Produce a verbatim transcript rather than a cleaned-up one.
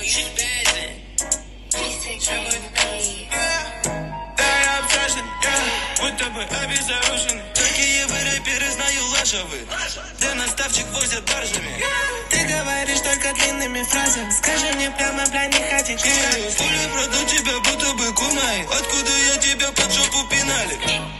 Будто бы обезоружены. Такие вы рэперы, знаю, лажевы. Да наставчик возят баржами. Ты говоришь только длинными фразами. Скажи мне прямо, бля, не хотите. Пули пройдут тебя, будто бы кумай. Откуда я тебя под жопу пинали?